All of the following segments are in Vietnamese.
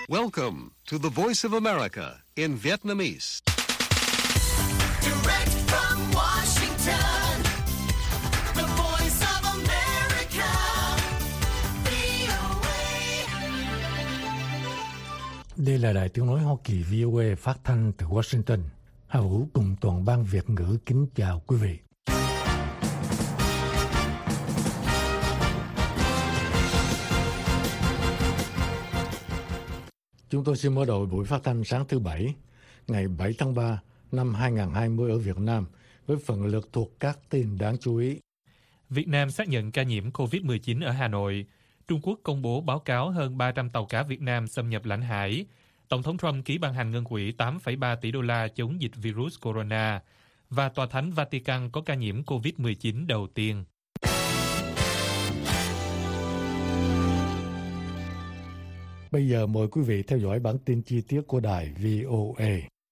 Welcome to the Voice of America in Vietnamese. Direct from Washington, the Voice of America, VOA. Đây là Đài Tiếng nói Hoa Kỳ VOA phát thanh từ Washington. Hà Vũ cùng toàn ban Việt ngữ kính chào quý vị. Chúng tôi xin mở đầu buổi phát thanh sáng thứ Bảy, ngày 7 tháng 3 năm 2020 ở Việt Nam với phần lượt thuộc các tin đáng chú ý. Việt Nam xác nhận ca nhiễm COVID-19 ở Hà Nội. Trung Quốc công bố báo cáo hơn 300 tàu cá Việt Nam xâm nhập lãnh hải. Tổng thống Trump ký ban hành ngân quỹ 8,3 tỷ đô la chống dịch virus corona. Và Tòa Thánh Vatican có ca nhiễm COVID-19 đầu tiên. Bây giờ mời quý vị theo dõi bản tin chi tiết của đài VOA.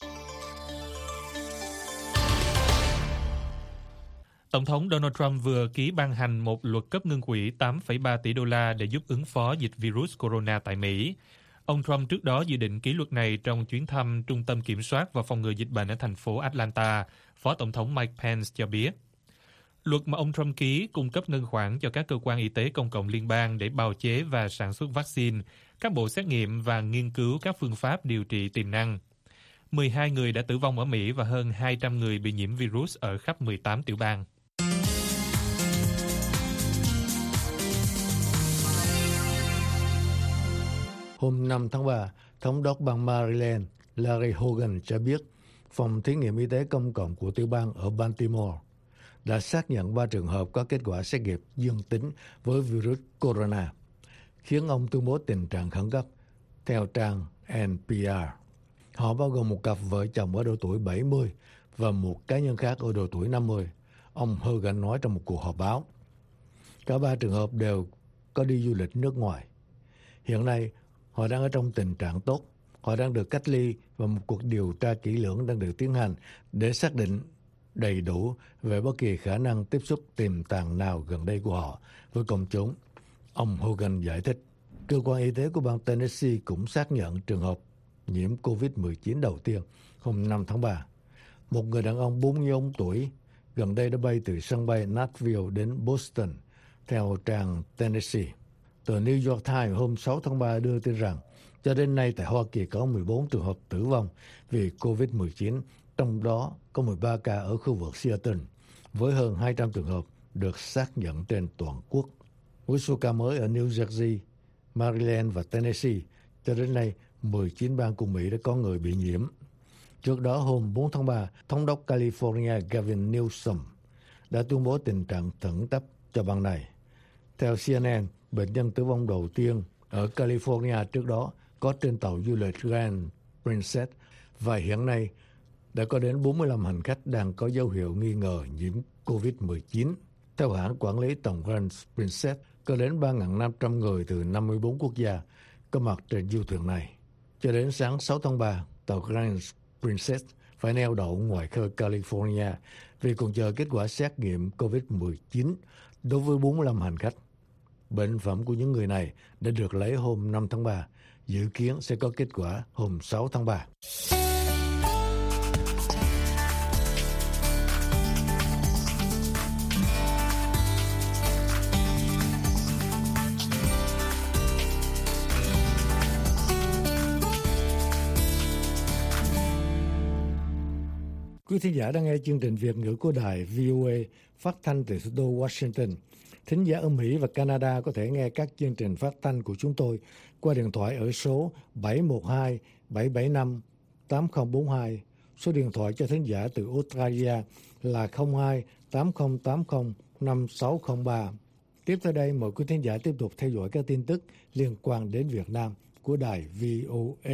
Tổng thống Donald Trump vừa ký ban hành một luật cấp ngân quỹ 8,3 tỷ đô la để giúp ứng phó dịch virus corona tại Mỹ. Ông Trump trước đó dự định ký luật này trong chuyến thăm Trung tâm Kiểm soát và Phòng ngừa Dịch bệnh ở thành phố Atlanta, Phó Tổng thống Mike Pence cho biết. Luật mà ông Trump ký cung cấp ngân khoản cho các cơ quan y tế công cộng liên bang để bào chế và sản xuất vaccine, các bộ xét nghiệm và nghiên cứu các phương pháp điều trị tiềm năng. 12 người đã tử vong ở Mỹ và hơn 200 người bị nhiễm virus ở khắp 18 tiểu bang. Hôm 5 tháng 3, Thống đốc bang Maryland Larry Hogan cho biết Phòng Thí nghiệm Y tế Công cộng của tiểu bang ở Baltimore đã xác nhận 3 trường hợp có kết quả xét nghiệm dương tính với virus corona, khiến ông tuyên bố tình trạng khẩn cấp, theo trang NPR. Họ bao gồm một cặp vợ chồng ở độ tuổi 70 và một cá nhân khác ở độ tuổi 50, ông Hogan nói trong một cuộc họp báo. Cả 3 trường hợp đều có đi du lịch nước ngoài. Hiện nay, họ đang ở trong tình trạng tốt. Họ đang được cách ly và một cuộc điều tra kỹ lưỡng đang được tiến hành để xác định đầy đủ về bất kỳ khả năng tiếp xúc tiềm tàng nào gần đây của họ với công chúng. Ông Hogan giải thích. Cơ quan y tế của bang Tennessee cũng xác nhận trường hợp nhiễm COVID-19 đầu tiên hôm 5 tháng 3. Một người đàn ông 44 tuổi gần đây đã bay từ sân bay Nashville đến Boston, theo trang Tennessee. Tờ New York Times hôm 6 tháng 3 đưa tin rằng cho đến nay tại Hoa Kỳ có 14 trường hợp tử vong vì COVID-19, trong đó có 13 ca ở khu vực Seattle, với hơn 200 trường hợp được xác nhận trên toàn quốc. Với số ca mới ở New Jersey, Maryland và Tennessee, cho đến nay 19 bang của Mỹ đã có người bị nhiễm. Trước đó hôm 4 tháng 3, Thống đốc California Gavin Newsom đã tuyên bố tình trạng khẩn cấp cho bang này. Theo CNN, bệnh nhân tử vong đầu tiên ở California trước đó có trên tàu du lịch Grand Princess và hiện nay đã có đến 45 hành khách đang có dấu hiệu nghi ngờ nhiễm COVID-19. Theo hãng quản lý tàu Grand Princess, có đến 3.500 người từ 54 quốc gia có mặt trên du thuyền này. Cho đến sáng 6 tháng 3, tàu Grand Princess phải neo đậu ngoài khơi California vì còn chờ kết quả xét nghiệm COVID-19 đối với 45 hành khách. Bệnh phẩm của những người này đã được lấy hôm 5 tháng 3, dự kiến sẽ có kết quả hôm 6 tháng 3. Quý thính giả đang nghe chương trình Việt ngữ của đài VOA phát thanh từ thủ đô Washington. Thính giả ở Mỹ và Canada có thể nghe các chương trình phát thanh của chúng tôi qua điện thoại ở số 712-775-8042. Số điện thoại cho thính giả từ Australia là 02-8080-5603. Tiếp theo đây, mời quý thính giả tiếp tục theo dõi các tin tức liên quan đến Việt Nam của đài VOA.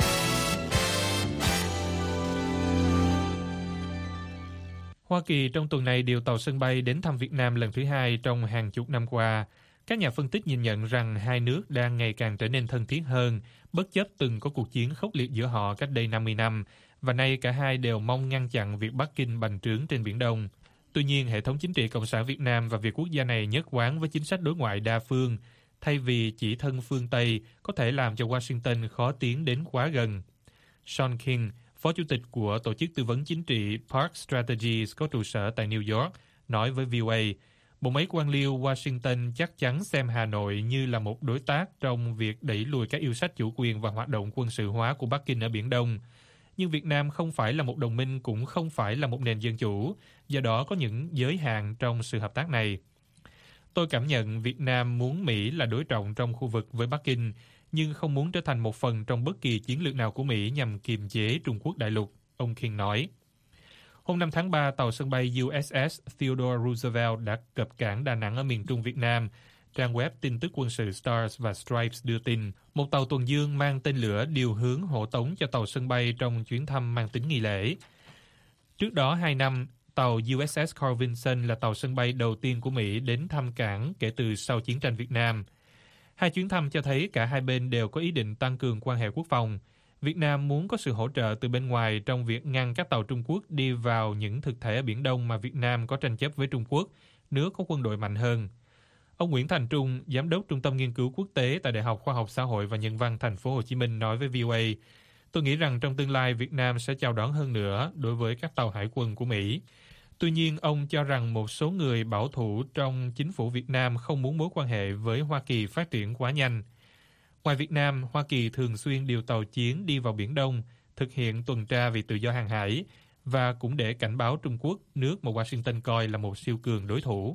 Hoa Kỳ trong tuần này điều tàu sân bay đến thăm Việt Nam lần thứ 2 trong hàng chục năm qua. Các nhà phân tích nhìn nhận rằng hai nước đang ngày càng trở nên thân thiết hơn, bất chấp từng có cuộc chiến khốc liệt giữa họ cách đây 50 năm, và nay cả hai đều mong ngăn chặn việc Bắc Kinh bành trướng trên Biển Đông. Tuy nhiên, hệ thống chính trị Cộng sản Việt Nam và việc quốc gia này nhất quán với chính sách đối ngoại đa phương, thay vì chỉ thân phương Tây có thể làm cho Washington khó tiến đến quá gần. Sean King, phó chủ tịch của tổ chức tư vấn chính trị Park Strategies có trụ sở tại New York, nói với VOA, bộ máy quan liêu Washington chắc chắn xem Hà Nội như là một đối tác trong việc đẩy lùi các yêu sách chủ quyền và hoạt động quân sự hóa của Bắc Kinh ở Biển Đông. Nhưng Việt Nam không phải là một đồng minh, cũng không phải là một nền dân chủ, do đó có những giới hạn trong sự hợp tác này. Tôi cảm nhận Việt Nam muốn Mỹ là đối trọng trong khu vực với Bắc Kinh, nhưng không muốn trở thành một phần trong bất kỳ chiến lược nào của Mỹ nhằm kiềm chế Trung Quốc đại lục, ông King nói. Hôm 5 tháng 3, tàu sân bay USS Theodore Roosevelt đã cập cảng Đà Nẵng ở miền Trung Việt Nam. Trang web tin tức quân sự Stars và Stripes đưa tin, một tàu tuần dương mang tên lửa điều hướng hộ tống cho tàu sân bay trong chuyến thăm mang tính nghi lễ. Trước đó 2 năm, tàu USS Carl Vinson là tàu sân bay đầu tiên của Mỹ đến thăm cảng kể từ sau chiến tranh Việt Nam. Hai chuyến thăm cho thấy cả hai bên đều có ý định tăng cường quan hệ quốc phòng. Việt Nam muốn có sự hỗ trợ từ bên ngoài trong việc ngăn các tàu Trung Quốc đi vào những thực thể ở Biển Đông mà Việt Nam có tranh chấp với Trung Quốc, nước có quân đội mạnh hơn. Ông Nguyễn Thành Trung, giám đốc Trung tâm Nghiên cứu Quốc tế tại Đại học Khoa học Xã hội và Nhân văn Thành phố Hồ Chí Minh nói với VOA, tôi nghĩ rằng trong tương lai Việt Nam sẽ chào đón hơn nữa đối với các tàu hải quân của Mỹ. Tuy nhiên, ông cho rằng một số người bảo thủ trong chính phủ Việt Nam không muốn mối quan hệ với Hoa Kỳ phát triển quá nhanh. Ngoài Việt Nam, Hoa Kỳ thường xuyên điều tàu chiến đi vào Biển Đông, thực hiện tuần tra vì tự do hàng hải, và cũng để cảnh báo Trung Quốc, nước mà Washington coi là một siêu cường đối thủ.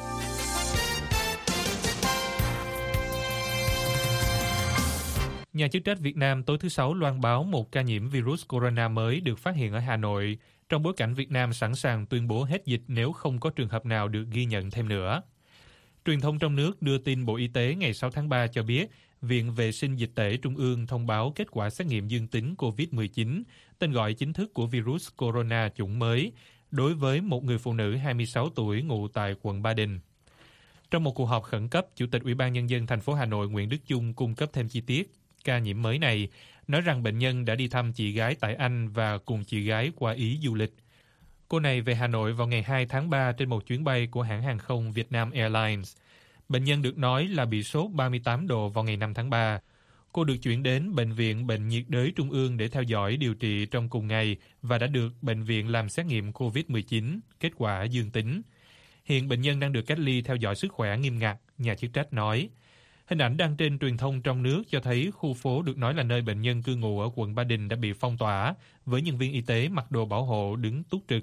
Nhà chức trách Việt Nam tối thứ Sáu loan báo một ca nhiễm virus corona mới được phát hiện ở Hà Nội, trong bối cảnh Việt Nam sẵn sàng tuyên bố hết dịch nếu không có trường hợp nào được ghi nhận thêm nữa. Truyền thông trong nước đưa tin Bộ Y tế ngày 6 tháng 3 cho biết, Viện Vệ sinh Dịch tễ Trung ương thông báo kết quả xét nghiệm dương tính COVID-19, tên gọi chính thức của virus corona chủng mới, đối với một người phụ nữ 26 tuổi ngụ tại quận Ba Đình. Trong một cuộc họp khẩn cấp, Chủ tịch Ủy ban Nhân dân thành phố Hà Nội Nguyễn Đức Chung cung cấp thêm chi tiết ca nhiễm mới này, nói rằng bệnh nhân đã đi thăm chị gái tại Anh và cùng chị gái qua Ý du lịch. Cô này về Hà Nội vào ngày 2 tháng 3 trên một chuyến bay của hãng hàng không Vietnam Airlines. Bệnh nhân được nói là bị sốt 38 độ vào ngày 5 tháng 3. Cô được chuyển đến Bệnh viện Bệnh nhiệt đới Trung ương để theo dõi điều trị trong cùng ngày và đã được bệnh viện làm xét nghiệm COVID-19, kết quả dương tính. Hiện bệnh nhân đang được cách ly theo dõi sức khỏe nghiêm ngặt, nhà chức trách nói. Hình ảnh đăng trên truyền thông trong nước cho thấy khu phố được nói là nơi bệnh nhân cư ngụ ở quận Ba Đình đã bị phong tỏa, với nhân viên y tế mặc đồ bảo hộ đứng túc trực.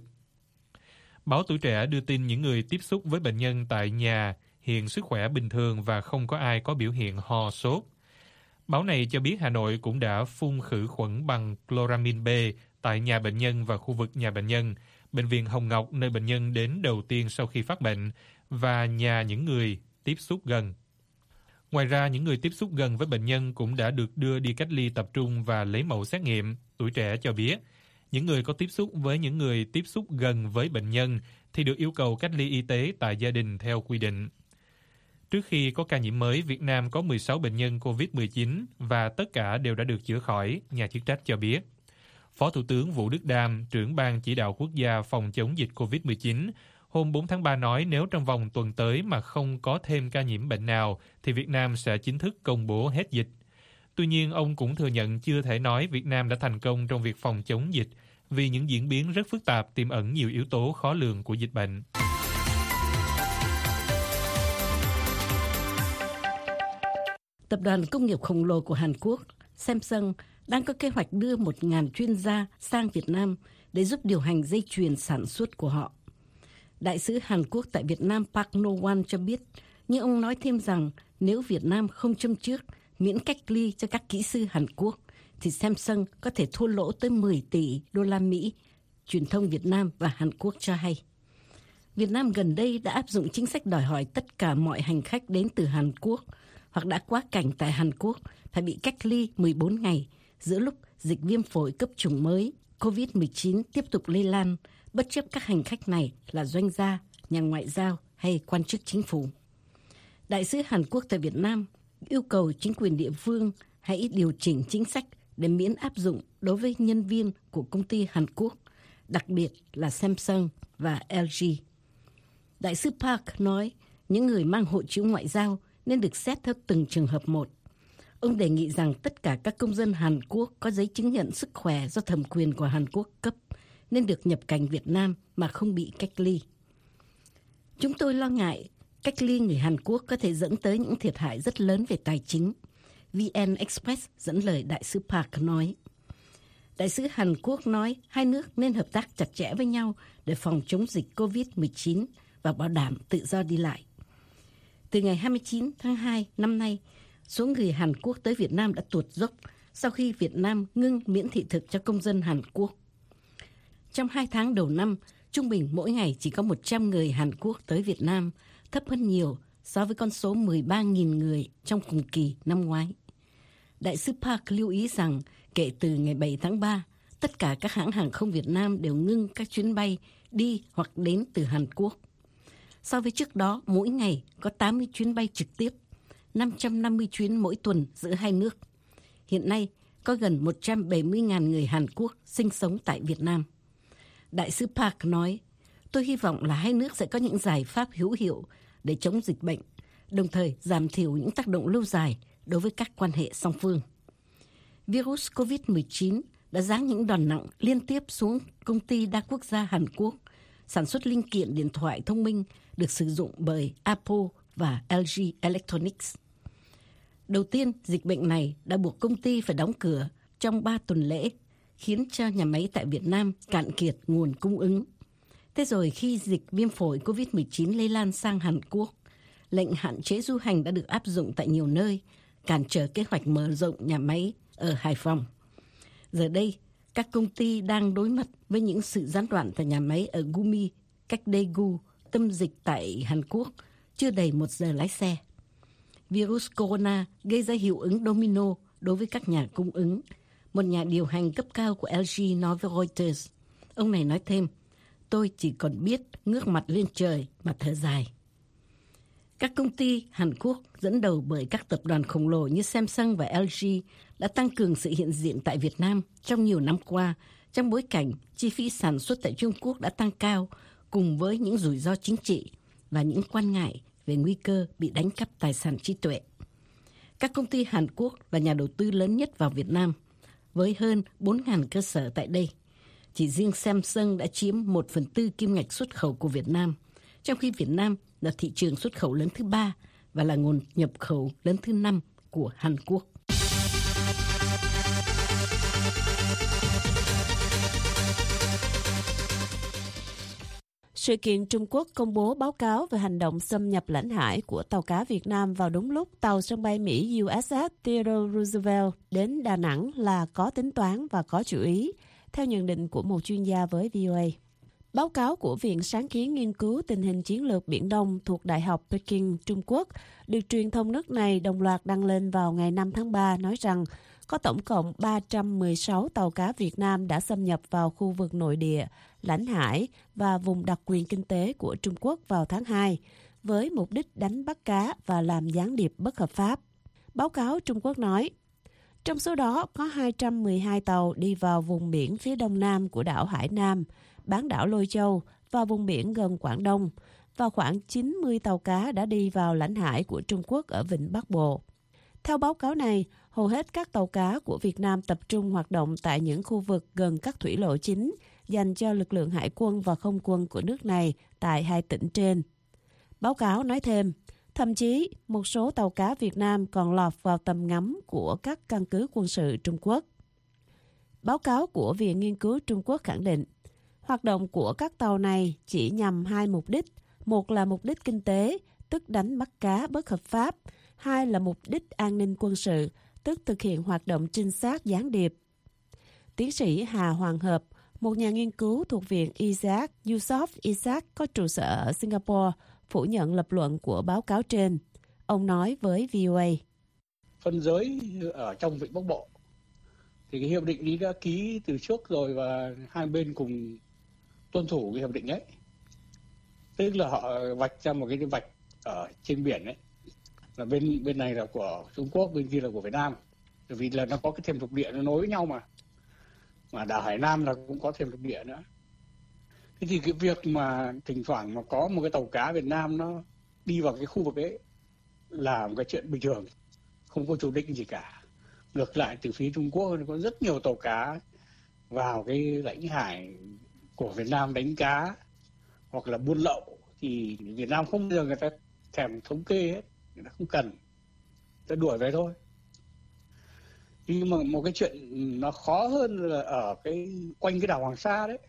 Báo Tuổi Trẻ đưa tin những người tiếp xúc với bệnh nhân tại nhà hiện sức khỏe bình thường và không có ai có biểu hiện ho sốt. Báo này cho biết Hà Nội cũng đã phun khử khuẩn bằng chloramine B tại nhà bệnh nhân và khu vực nhà bệnh nhân, Bệnh viện Hồng Ngọc nơi bệnh nhân đến đầu tiên sau khi phát bệnh, và nhà những người tiếp xúc gần. Ngoài ra, những người tiếp xúc gần với bệnh nhân cũng đã được đưa đi cách ly tập trung và lấy mẫu xét nghiệm. Tuổi Trẻ cho biết, những người có tiếp xúc với những người tiếp xúc gần với bệnh nhân thì được yêu cầu cách ly y tế tại gia đình theo quy định. Trước khi có ca nhiễm mới, Việt Nam có 16 bệnh nhân COVID-19 và tất cả đều đã được chữa khỏi, nhà chức trách cho biết. Phó Thủ tướng Vũ Đức Đam, trưởng Ban Chỉ đạo Quốc gia phòng chống dịch COVID-19, hôm 4 tháng 3 nói nếu trong vòng tuần tới mà không có thêm ca nhiễm bệnh nào thì Việt Nam sẽ chính thức công bố hết dịch. Tuy nhiên, ông cũng thừa nhận chưa thể nói Việt Nam đã thành công trong việc phòng chống dịch vì những diễn biến rất phức tạp tiềm ẩn nhiều yếu tố khó lường của dịch bệnh. Tập đoàn công nghiệp khổng lồ của Hàn Quốc, Samsung, đang có kế hoạch đưa 1.000 chuyên gia sang Việt Nam để giúp điều hành dây chuyền sản xuất của họ. Đại sứ Hàn Quốc tại Việt Nam Park No-won cho biết, nhưng ông nói thêm rằng nếu Việt Nam không châm chước miễn cách ly cho các kỹ sư Hàn Quốc, thì Samsung có thể thua lỗ tới 10 tỷ đô la Mỹ, truyền thông Việt Nam và Hàn Quốc cho hay. Việt Nam gần đây đã áp dụng chính sách đòi hỏi tất cả mọi hành khách đến từ Hàn Quốc hoặc đã quá cảnh tại Hàn Quốc phải bị cách ly 14 ngày giữa lúc dịch viêm phổi cấp chủng mới COVID-19 tiếp tục lây lan, bất chấp các hành khách này là doanh gia, nhà ngoại giao hay quan chức chính phủ. Đại sứ Hàn Quốc tại Việt Nam yêu cầu chính quyền địa phương hãy điều chỉnh chính sách để miễn áp dụng đối với nhân viên của công ty Hàn Quốc, đặc biệt là Samsung và LG. Đại sứ Park nói những người mang hộ chiếu ngoại giao nên được xét theo từng trường hợp một. Ông đề nghị rằng tất cả các công dân Hàn Quốc có giấy chứng nhận sức khỏe do thẩm quyền của Hàn Quốc cấp nên được nhập cảnh Việt Nam mà không bị cách ly. Chúng tôi lo ngại cách ly người Hàn Quốc có thể dẫn tới những thiệt hại rất lớn về tài chính, VN Express dẫn lời đại sứ Park nói. Đại sứ Hàn Quốc nói hai nước nên hợp tác chặt chẽ với nhau để phòng chống dịch COVID-19 và bảo đảm tự do đi lại. Từ ngày 29 tháng 2 năm nay, số người Hàn Quốc tới Việt Nam đã tụt dốc sau khi Việt Nam ngưng miễn thị thực cho công dân Hàn Quốc. Trong 2 tháng đầu năm, trung bình mỗi ngày chỉ có 100 người Hàn Quốc tới Việt Nam, thấp hơn nhiều so với con số 13.000 người trong cùng kỳ năm ngoái. Đại sứ Park lưu ý rằng kể từ ngày 7 tháng 3, tất cả các hãng hàng không Việt Nam đều ngưng các chuyến bay đi hoặc đến từ Hàn Quốc. So với trước đó, mỗi ngày có 80 chuyến bay trực tiếp, 550 chuyến mỗi tuần giữa hai nước. Hiện nay, có gần 170.000 người Hàn Quốc sinh sống tại Việt Nam. Đại sứ Park nói, tôi hy vọng là hai nước sẽ có những giải pháp hữu hiệu để chống dịch bệnh, đồng thời giảm thiểu những tác động lâu dài đối với các quan hệ song phương. Virus COVID-19 đã giáng những đòn nặng liên tiếp xuống công ty đa quốc gia Hàn Quốc, sản xuất linh kiện điện thoại thông minh được sử dụng bởi Apple và LG Electronics. Đầu tiên, dịch bệnh này đã buộc công ty phải đóng cửa trong 3 tuần lễ, khiến cho nhà máy tại Việt Nam cạn kiệt nguồn cung ứng. Thế rồi khi dịch viêm phổi COVID-19 lây lan sang Hàn Quốc, lệnh hạn chế du hành đã được áp dụng tại nhiều nơi, cản trở kế hoạch mở rộng nhà máy ở Hải Phòng. Giờ đây, các công ty đang đối mặt với những sự gián đoạn tại nhà máy ở Gumi, cách Daegu, tâm dịch tại Hàn Quốc, chưa đầy 1 giờ lái xe. Virus corona gây ra hiệu ứng domino đối với các nhà cung ứng. Một nhà điều hành cấp cao của LG nói với Reuters. Ông này nói thêm, tôi chỉ còn biết ngước mặt lên trời mà thở dài. Các công ty Hàn Quốc dẫn đầu bởi các tập đoàn khổng lồ như Samsung và LG đã tăng cường sự hiện diện tại Việt Nam trong nhiều năm qua, trong bối cảnh chi phí sản xuất tại Trung Quốc đã tăng cao cùng với những rủi ro chính trị và những quan ngại về nguy cơ bị đánh cắp tài sản trí tuệ. Các công ty Hàn Quốc là nhà đầu tư lớn nhất vào Việt Nam, với hơn 4.000 cơ sở tại đây. Chỉ riêng Samsung đã chiếm 1/4 kim ngạch xuất khẩu của Việt Nam, trong khi Việt Nam là thị trường xuất khẩu lớn thứ 3 và là nguồn nhập khẩu lớn thứ 5 của Hàn Quốc. Sự kiện Trung Quốc công bố báo cáo về hành động xâm nhập lãnh hải của tàu cá Việt Nam vào đúng lúc tàu sân bay Mỹ USS Theodore Roosevelt đến Đà Nẵng là có tính toán và có chủ ý, theo nhận định của một chuyên gia với VOA. Báo cáo của Viện Sáng kiến Nghiên cứu Tình hình Chiến lược Biển Đông thuộc Đại học Peking, Trung Quốc, được truyền thông nước này đồng loạt đăng lên vào ngày 5 tháng 3 nói rằng có tổng cộng 316 tàu cá Việt Nam đã xâm nhập vào khu vực nội địa, lãnh hải và vùng đặc quyền kinh tế của Trung Quốc vào tháng 2, với mục đích đánh bắt cá và làm gián điệp bất hợp pháp. Báo cáo Trung Quốc nói, trong số đó có 212 tàu đi vào vùng biển phía đông nam của đảo Hải Nam, bán đảo Lôi Châu và vùng biển gần Quảng Đông, và khoảng 90 tàu cá đã đi vào lãnh hải của Trung Quốc ở Vịnh Bắc Bộ. Theo báo cáo này, hầu hết các tàu cá của Việt Nam tập trung hoạt động tại những khu vực gần các thủy lộ chính dành cho lực lượng hải quân và không quân của nước này tại 2 tỉnh trên. Báo cáo nói thêm, thậm chí một số tàu cá Việt Nam còn lọt vào tầm ngắm của các căn cứ quân sự Trung Quốc. Báo cáo của Viện Nghiên cứu Trung Quốc khẳng định, hoạt động của các tàu này chỉ nhằm 2 mục đích. Một là mục đích kinh tế, tức đánh bắt cá bất hợp pháp. 2 là mục đích an ninh quân sự, tức thực hiện hoạt động trinh sát gián điệp. Tiến sĩ Hà Hoàng Hợp, một nhà nghiên cứu thuộc Viện Isaac Yusof Isaac có trụ sở ở Singapore, phủ nhận lập luận của báo cáo trên. Ông nói với VOA. Phân giới ở trong Vịnh Bắc Bộ, thì cái hiệp định ấy đã ký từ trước rồi và hai bên cùng tuân thủ cái hiệp định ấy. Tức là họ vạch ra một cái vạch ở trên biển ấy, là bên này là của Trung Quốc, bên kia là của Việt Nam, bởi vì là nó có cái thềm lục địa nó nối với nhau mà đảo Hải Nam là cũng có thềm lục địa nữa. Thế thì cái việc mà thỉnh thoảng mà có một cái tàu cá Việt Nam nó đi vào cái khu vực ấy là một cái chuyện bình thường, không có chủ định gì cả. Ngược lại từ phía Trung Quốc có rất nhiều tàu cá vào cái lãnh hải của Việt Nam đánh cá hoặc là buôn lậu, thì Việt Nam không bao giờ người ta thèm thống kê hết, người ta không cần, người ta đuổi về thôi. Nhưng mà một cái chuyện nó khó hơn là ở quanh cái đảo Hoàng Sa đấy.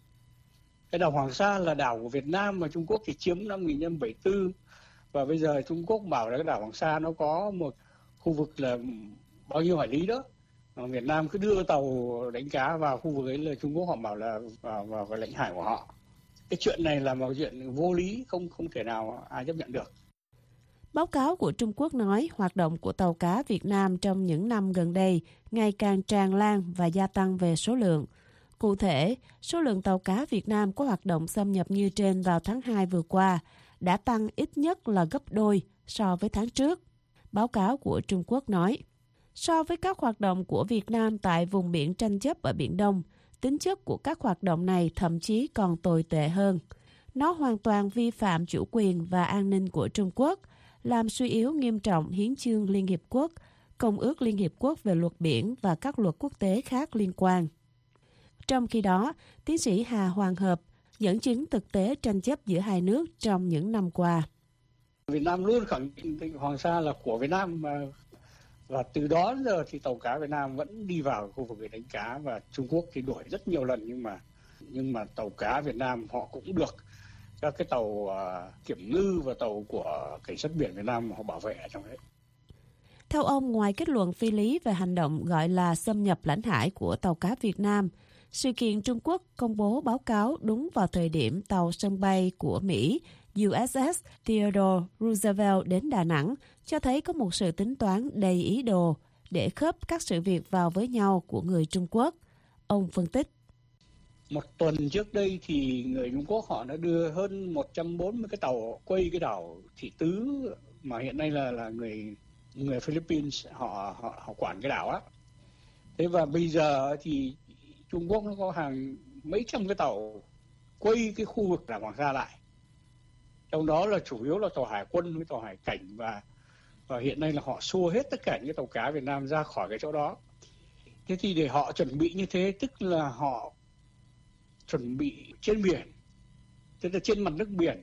Cái đảo Hoàng Sa là đảo của Việt Nam mà Trung Quốc thì chiếm năm 1974, và bây giờ Trung Quốc bảo là cái đảo Hoàng Sa nó có một khu vực là bao nhiêu hải lý đó. Việt Nam cứ đưa tàu đánh cá vào khu vực ấy là Trung Quốc họ bảo là vào cái lãnh hải của họ. Cái chuyện này là một chuyện vô lý, không thể nào ai chấp nhận được. Báo cáo của Trung Quốc nói hoạt động của tàu cá Việt Nam trong những năm gần đây ngày càng tràn lan và gia tăng về số lượng. Cụ thể, số lượng tàu cá Việt Nam có hoạt động xâm nhập như trên vào tháng 2 vừa qua đã tăng ít nhất là gấp đôi so với tháng trước. Báo cáo của Trung Quốc nói, so với các hoạt động của Việt Nam tại vùng biển tranh chấp ở Biển Đông, tính chất của các hoạt động này thậm chí còn tồi tệ hơn. Nó hoàn toàn vi phạm chủ quyền và an ninh của Trung Quốc, làm suy yếu nghiêm trọng hiến chương Liên Hiệp Quốc, Công ước Liên Hiệp Quốc về luật biển và các luật quốc tế khác liên quan. Trong khi đó, tiến sĩ Hà Hoàng Hợp dẫn chứng thực tế tranh chấp giữa hai nước trong những năm qua. Việt Nam luôn khẳng định Hoàng Sa là của Việt Nam, và từ đó đến giờ thì tàu cá Việt Nam vẫn đi vào khu vực để đánh cá, và Trung Quốc thì đuổi rất nhiều lần, nhưng mà tàu cá Việt Nam họ cũng được các cái tàu kiểm ngư và tàu của cảnh sát biển Việt Nam họ bảo vệ ở trong đấy. Theo ông, ngoài kết luận phi lý về hành động gọi là xâm nhập lãnh hải của tàu cá Việt Nam, sự kiện Trung Quốc công bố báo cáo đúng vào thời điểm tàu sân bay của Mỹ USS Theodore Roosevelt đến Đà Nẵng cho thấy có một sự tính toán đầy ý đồ để khớp các sự việc vào với nhau của người Trung Quốc. Ông phân tích. Một tuần trước đây thì người Trung Quốc họ đã đưa hơn 140 cái tàu quay cái đảo Thị Tứ, mà hiện nay là người Philippines họ quản cái đảo á. Thế và bây giờ thì Trung Quốc nó có hàng mấy trăm cái tàu quay cái khu vực đảo Hoàng Sa lại. Trong đó là chủ yếu là tàu hải quân với tàu hải cảnh, và hiện nay là họ xua hết tất cả những tàu cá Việt Nam ra khỏi cái chỗ đó. Thế thì để họ chuẩn bị như thế, tức là họ chuẩn bị trên biển, tức là trên mặt nước biển,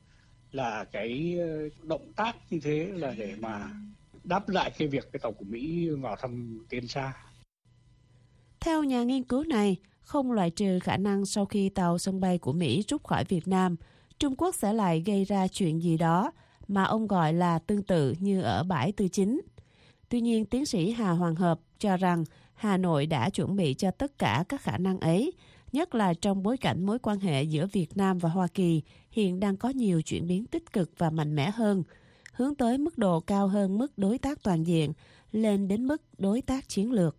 là cái động tác như thế là để mà đáp lại cái việc cái tàu của Mỹ vào thăm Tiên Sa. Theo nhà nghiên cứu này, không loại trừ khả năng sau khi tàu sân bay của Mỹ rút khỏi Việt Nam, Trung Quốc sẽ lại gây ra chuyện gì đó mà ông gọi là tương tự như ở bãi Tư Chính. Tuy nhiên, tiến sĩ Hà Hoàng Hợp cho rằng Hà Nội đã chuẩn bị cho tất cả các khả năng ấy, nhất là trong bối cảnh mối quan hệ giữa Việt Nam và Hoa Kỳ hiện đang có nhiều chuyển biến tích cực và mạnh mẽ hơn, hướng tới mức độ cao hơn mức đối tác toàn diện, lên đến mức đối tác chiến lược.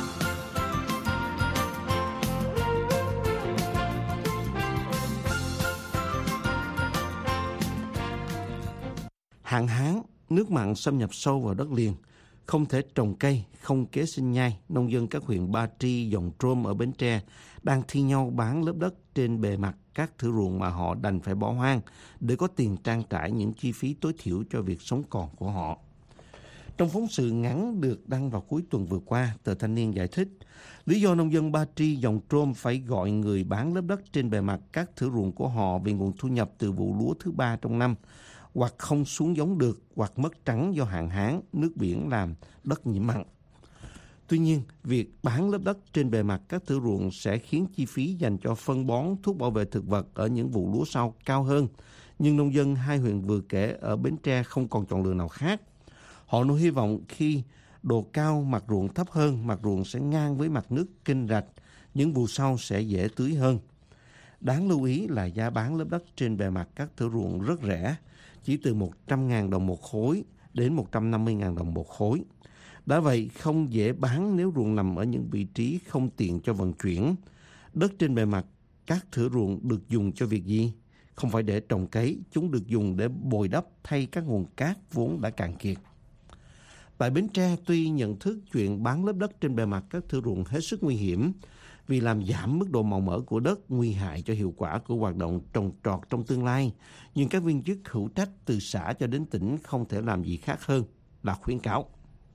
Hạn hán, nước mặn xâm nhập sâu vào đất liền, không thể trồng cây, không kế sinh nhai, nông dân các huyện Ba Tri, Giồng Trôm ở Bến Tre đang thi nhau bán lớp đất trên bề mặt các thửa ruộng mà họ đành phải bỏ hoang để có tiền trang trải những chi phí tối thiểu cho việc sống còn của họ. Trong phóng sự ngắn được đăng vào cuối tuần vừa qua, tờ Thanh niên giải thích lý do nông dân Ba Tri, Giồng Trôm phải gọi người bán lớp đất trên bề mặt các thửa ruộng của họ vì nguồn thu nhập từ vụ lúa thứ 3 trong năm, hoặc không xuống giống được, hoặc mất trắng do hạn hán, nước biển làm đất nhiễm mặn. Tuy nhiên, việc bán lớp đất trên bề mặt các thửa ruộng sẽ khiến chi phí dành cho phân bón, thuốc bảo vệ thực vật ở những vụ lúa sau cao hơn. Nhưng nông dân hai huyện vừa kể ở Bến Tre không còn chọn lựa nào khác. Họ nuôi hy vọng khi độ cao mặt ruộng thấp hơn, mặt ruộng sẽ ngang với mặt nước kênh rạch, những vụ sau sẽ dễ tưới hơn. Đáng lưu ý là giá bán lớp đất trên bề mặt các thửa ruộng rất rẻ, chỉ từ 100.000 đồng một khối đến 150.000 đồng một khối. Đã vậy, không dễ bán nếu ruộng nằm ở những vị trí không tiện cho vận chuyển. Đất trên bề mặt các thửa ruộng được dùng cho việc gì? Không phải để trồng cấy, chúng được dùng để bồi đắp thay các nguồn cát vốn đã cạn kiệt. Tại Bến Tre, tuy nhận thức chuyện bán lớp đất trên bề mặt các thửa ruộng hết sức nguy hiểm, vì làm giảm mức độ màu mỡ của đất, nguy hại cho hiệu quả của hoạt động trồng trọt trong tương lai. Nhưng các viên chức hữu trách từ xã cho đến tỉnh không thể làm gì khác hơn là khuyến cáo.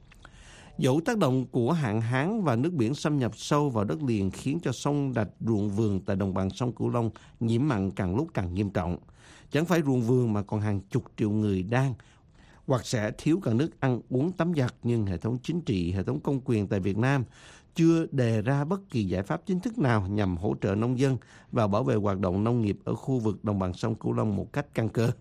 Dẫu tác động của hạn hán và nước biển xâm nhập sâu vào đất liền khiến cho sông rạch, ruộng vườn tại đồng bằng sông Cửu Long nhiễm mặn càng lúc càng nghiêm trọng. Chẳng phải ruộng vườn mà còn hàng chục triệu người đang hoặc sẽ thiếu cả nước ăn uống tắm giặt, nhưng hệ thống chính trị, hệ thống công quyền tại Việt Nam chưa đề ra bất kỳ giải pháp chính thức nào nhằm hỗ trợ nông dân và bảo vệ hoạt động nông nghiệp ở khu vực đồng bằng sông Cửu Long một cách căn cơ.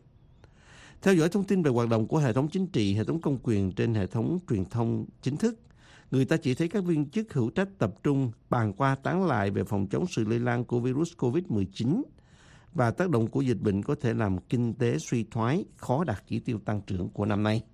Theo dõi thông tin về hoạt động của hệ thống chính trị, hệ thống công quyền trên hệ thống truyền thông chính thức, người ta chỉ thấy các viên chức hữu trách tập trung bàn qua tán lại về phòng chống sự lây lan của virus COVID-19 và tác động của dịch bệnh có thể làm kinh tế suy thoái, khó đạt chỉ tiêu tăng trưởng của năm nay.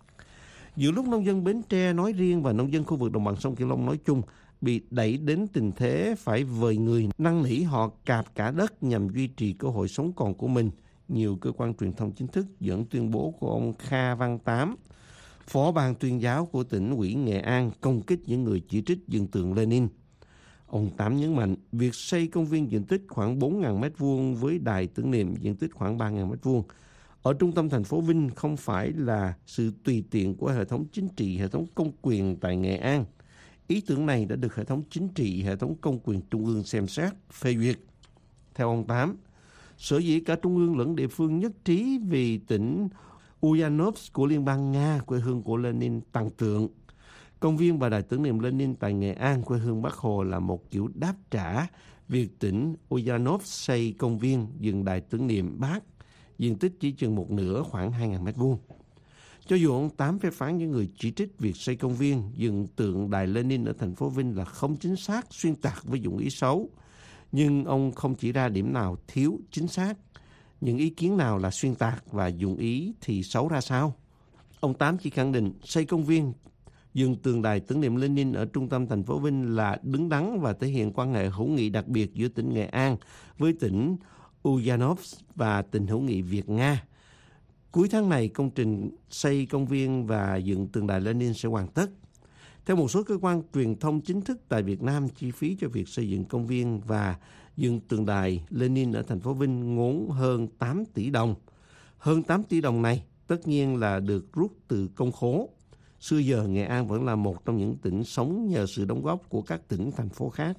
Giữa lúc nông dân Bến Tre nói riêng và nông dân khu vực đồng bằng sông Cửu Long nói chung bị đẩy đến tình thế phải vời người, năn nỉ họ cạp cả đất nhằm duy trì cơ hội sống còn của mình, nhiều cơ quan truyền thông chính thức dẫn tuyên bố của ông Kha Văn Tám, phó ban tuyên giáo của tỉnh ủy Nghệ An, công kích những người chỉ trích dựng tượng Lenin. Ông Tám nhấn mạnh việc xây công viên diện tích khoảng 4.000 m2 với đài tưởng niệm diện tích khoảng 3.000 m2 ở trung tâm thành phố Vinh không phải là sự tùy tiện của hệ thống chính trị, hệ thống công quyền tại Nghệ An. Ý tưởng này đã được hệ thống chính trị, hệ thống công quyền trung ương xem xét, phê duyệt. Theo ông Tám, sở dĩ cả trung ương lẫn địa phương nhất trí vì tỉnh Ulyanovsk của Liên bang Nga, quê hương của Lenin, tặng tượng. Công viên và đài tưởng niệm Lenin tại Nghệ An, quê hương Bác Hồ là một kiểu đáp trả việc tỉnh Ulyanovsk xây công viên dựng đài tưởng niệm Bác, diện tích chỉ chừng một nửa khoảng 2.000 m2. Cho dù ông Tám phê phán những người chỉ trích việc xây công viên dựng tượng đài Lenin ở thành phố Vinh là không chính xác, xuyên tạc với dụng ý xấu, nhưng ông không chỉ ra điểm nào thiếu chính xác, những ý kiến nào là xuyên tạc và dụng ý thì xấu ra sao. Ông Tám chỉ khẳng định xây công viên dựng tượng đài tưởng niệm Lenin ở trung tâm thành phố Vinh là đứng đắn và thể hiện quan hệ hữu nghị đặc biệt giữa tỉnh Nghệ An với tỉnh Ulyanovsk và tình hữu nghị Việt-Nga. Cuối tháng này, công trình xây công viên và dựng tượng đài Lenin sẽ hoàn tất. Theo một số cơ quan truyền thông chính thức tại Việt Nam, chi phí cho việc xây dựng công viên và dựng tượng đài Lenin ở thành phố Vinh ngốn hơn 8 tỷ đồng. Hơn 8 tỷ đồng này tất nhiên là được rút từ công khố. Xưa giờ, Nghệ An vẫn là một trong những tỉnh sống nhờ sự đóng góp của các tỉnh, thành phố khác.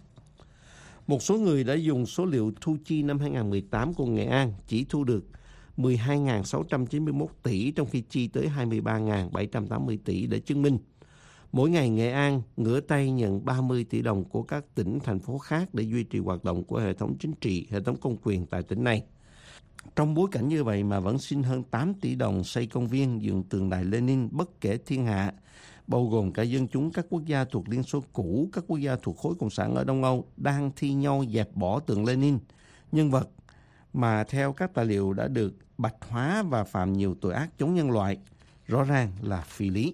Một số người đã dùng số liệu thu chi năm 2018 của Nghệ An chỉ thu được 12.691 tỷ trong khi chi tới 23.780 tỷ để chứng minh. Mỗi ngày Nghệ An ngửa tay nhận 30 tỷ đồng của các tỉnh, thành phố khác để duy trì hoạt động của hệ thống chính trị, hệ thống công quyền tại tỉnh này. Trong bối cảnh như vậy mà vẫn xin hơn 8 tỷ đồng xây công viên dựng tượng đài Lenin bất kể thiên hạ, bao gồm cả dân chúng các quốc gia thuộc Liên Xô cũ, các quốc gia thuộc khối Cộng sản ở Đông Âu đang thi nhau dẹp bỏ tượng Lenin, nhân vật mà theo các tài liệu đã được bạch hóa và phạm nhiều tội ác chống nhân loại, rõ ràng là phi lý.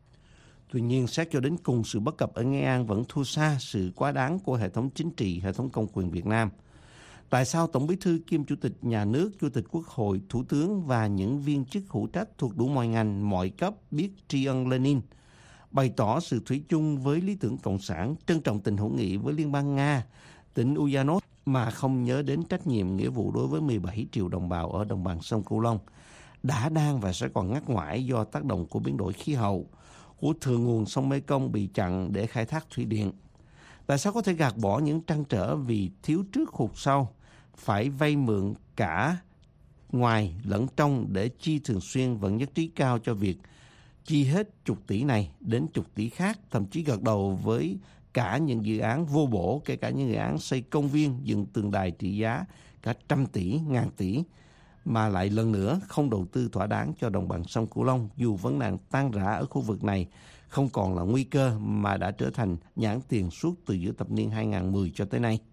Tuy nhiên, xét cho đến cùng, sự bất cập ở Nghệ An vẫn thua xa sự quá đáng của hệ thống chính trị, hệ thống công quyền Việt Nam. Tại sao Tổng Bí thư kiêm Chủ tịch Nhà nước, Chủ tịch Quốc hội, Thủ tướng và những viên chức hữu trách thuộc đủ mọi ngành, mọi cấp biết tri ân Lenin, bày tỏ sự thủy chung với lý tưởng Cộng sản, trân trọng tình hữu nghị với Liên bang Nga, tỉnh Ulyanovsk mà không nhớ đến trách nhiệm nghĩa vụ đối với 17 triệu đồng bào ở đồng bằng sông Cửu Long, đã, đang và sẽ còn ngắt ngoải do tác động của biến đổi khí hậu, của thượng nguồn sông Mekong bị chặn để khai thác thủy điện. Tại sao có thể gạt bỏ những trăn trở vì thiếu trước hụt sau, phải vay mượn cả ngoài lẫn trong để chi thường xuyên, vẫn nhất trí cao cho việc chi hết chục tỷ này đến chục tỷ khác, thậm chí gật đầu với cả những dự án vô bổ, kể cả những dự án xây công viên, dựng tượng đài trị giá cả trăm tỷ, ngàn tỷ, mà lại lần nữa không đầu tư thỏa đáng cho đồng bằng sông Cửu Long, dù vấn nạn tan rã ở khu vực này không còn là nguy cơ mà đã trở thành nhãn tiền suốt từ giữa thập niên 2010 cho tới nay.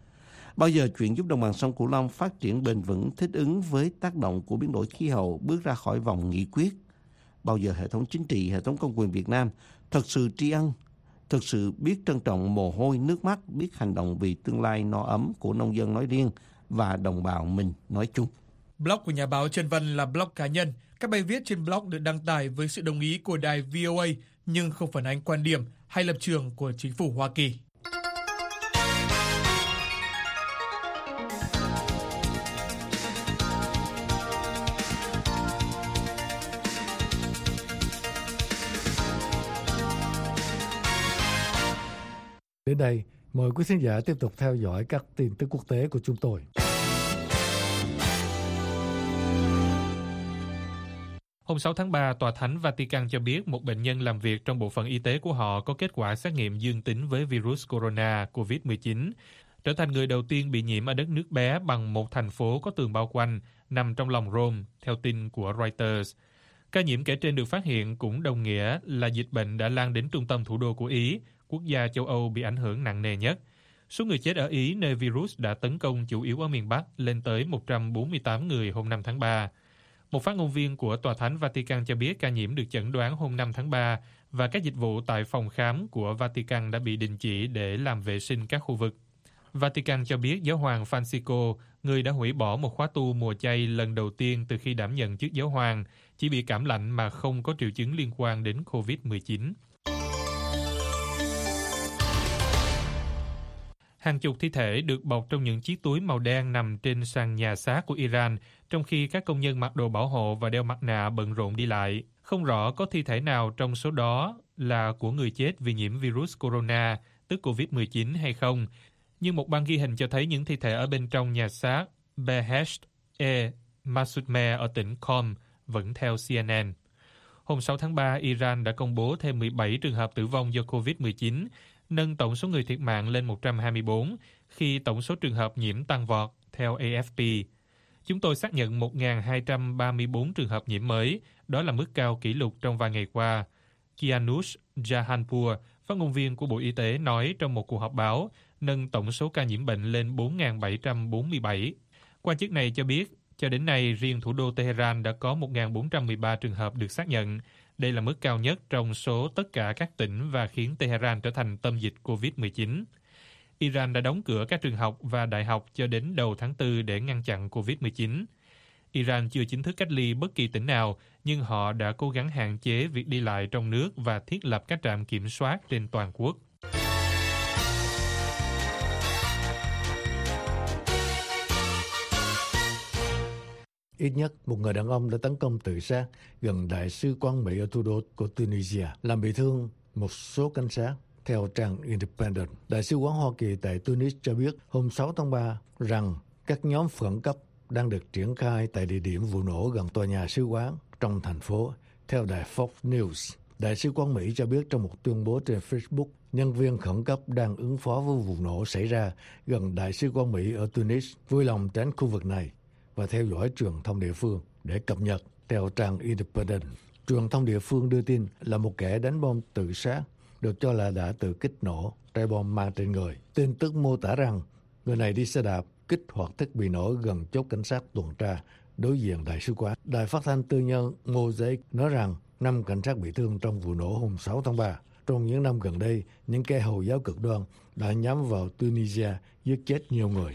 Bao giờ chuyện giúp đồng bằng sông Cửu Long phát triển bền vững, thích ứng với tác động của biến đổi khí hậu, bước ra khỏi vòng nghị quyết? Bao giờ hệ thống chính trị, hệ thống công quyền Việt Nam thật sự tri ân, thực sự biết trân trọng mồ hôi, nước mắt, biết hành động vì tương lai no ấm của nông dân nói riêng và đồng bào mình nói chung? Blog của nhà báo Trần Vân là blog cá nhân. Các bài viết trên blog được đăng tải với sự đồng ý của đài VOA nhưng không phản ánh quan điểm hay lập trường của chính phủ Hoa Kỳ. Đến đây, mời quý khán giả tiếp tục theo dõi các tin tức quốc tế của chúng tôi. Hôm 6 tháng 3, Tòa Thánh Vatican cho biết một bệnh nhân làm việc trong bộ phận y tế của họ có kết quả xét nghiệm dương tính với virus corona COVID-19, trở thành người đầu tiên bị nhiễm ở đất nước bé bằng một thành phố có tường bao quanh, nằm trong lòng Rome, theo tin của Reuters. Ca nhiễm kể trên được phát hiện cũng đồng nghĩa là dịch bệnh đã lan đến trung tâm thủ đô của Ý, quốc gia châu Âu bị ảnh hưởng nặng nề nhất. Số người chết ở Ý, nơi virus đã tấn công chủ yếu ở miền Bắc, lên tới 148 người hôm 5 tháng 3. Một phát ngôn viên của Tòa Thánh Vatican cho biết ca nhiễm được chẩn đoán hôm 5 tháng 3 và các dịch vụ tại phòng khám của Vatican đã bị đình chỉ để làm vệ sinh các khu vực. Vatican cho biết giáo hoàng Francisco, người đã hủy bỏ một khóa tu mùa chay lần đầu tiên từ khi đảm nhận chức giáo hoàng, chỉ bị cảm lạnh mà không có triệu chứng liên quan đến COVID-19. Hàng chục thi thể được bọc trong những chiếc túi màu đen nằm trên sàn nhà xác của Iran, trong khi các công nhân mặc đồ bảo hộ và đeo mặt nạ bận rộn đi lại. Không rõ có thi thể nào trong số đó là của người chết vì nhiễm virus corona, tức COVID-19 hay không, nhưng một băng ghi hình cho thấy những thi thể ở bên trong nhà xác Behesht-e Massoudmeh ở tỉnh Qom, vẫn theo CNN. Hôm 6 tháng 3, Iran đã công bố thêm 17 trường hợp tử vong do COVID-19, nâng tổng số người thiệt mạng lên 124, khi tổng số trường hợp nhiễm tăng vọt, theo AFP. Chúng tôi xác nhận 1.234 trường hợp nhiễm mới, đó là mức cao kỷ lục trong vài ngày qua. Kianush Jahanpur, phát ngôn viên của Bộ Y tế, nói trong một cuộc họp báo, nâng tổng số ca nhiễm bệnh lên 4.747. Quan chức này cho biết, cho đến nay, riêng thủ đô Tehran đã có 1.413 trường hợp được xác nhận. Đây là mức cao nhất trong số tất cả các tỉnh và khiến Tehran trở thành tâm dịch COVID-19. Iran đã đóng cửa các trường học và đại học cho đến đầu tháng 4 để ngăn chặn COVID-19. Iran chưa chính thức cách ly bất kỳ tỉnh nào, nhưng họ đã cố gắng hạn chế việc đi lại trong nước và thiết lập các trạm kiểm soát trên toàn quốc. Ít nhất một người đàn ông đã tấn công tự sát gần đại sứ quán Mỹ ở thủ đô của Tunisia, làm bị thương một số cảnh sát, theo trang Independent. Đại sứ quán Hoa Kỳ tại Tunis cho biết hôm 6 tháng 3 rằng các nhóm khẩn cấp đang được triển khai tại địa điểm vụ nổ gần tòa nhà sứ quán trong thành phố, theo đài Fox News. Đại sứ quán Mỹ cho biết trong một tuyên bố trên Facebook, nhân viên khẩn cấp đang ứng phó với vụ nổ xảy ra gần đại sứ quán Mỹ ở Tunis vui lòng tránh khu vực này và theo dõi truyền thông địa phương để cập nhật, theo trang Independent. Truyền thông địa phương đưa tin là một kẻ đánh bom tự sát được cho là đã tự kích nổ trái bom mang trên người. Tin tức mô tả rằng người này đi xe đạp kích hoạt thiết bị nổ gần chốt cảnh sát tuần tra đối diện đại sứ quán. Đài phát thanh tư nhân Mosaic nói rằng 5 cảnh sát bị thương trong vụ nổ hôm 6 tháng 3. Trong những năm gần đây, những kẻ Hồi giáo cực đoan đã nhắm vào Tunisia, giết chết nhiều người.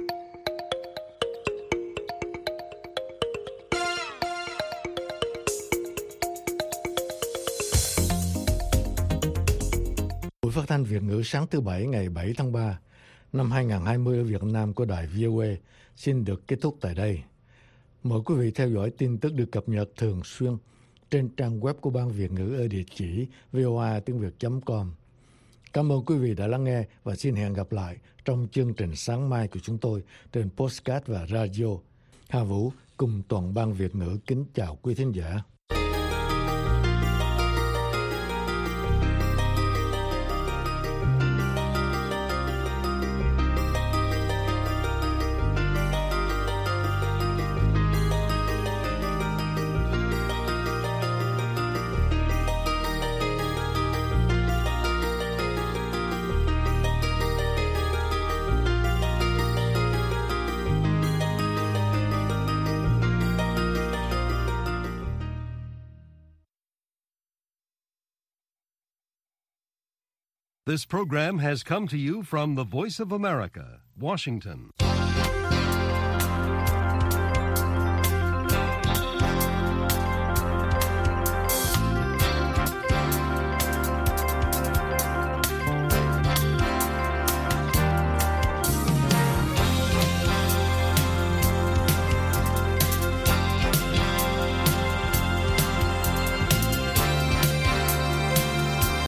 Buổi phát thanh Việt ngữ sáng thứ Bảy ngày 7 tháng 3 năm 2020 ở Việt Nam của đài VOA xin được kết thúc tại đây. Mời quý vị theo dõi tin tức được cập nhật thường xuyên trên trang web của Ban Việt ngữ ở địa chỉ voatiengviet.com. Cảm ơn quý vị đã lắng nghe và xin hẹn gặp lại trong chương trình sáng mai của chúng tôi trên podcast và radio. Hà Vũ cùng toàn Ban Việt ngữ kính chào quý thính giả. This program has come to you from the Voice of America, Washington.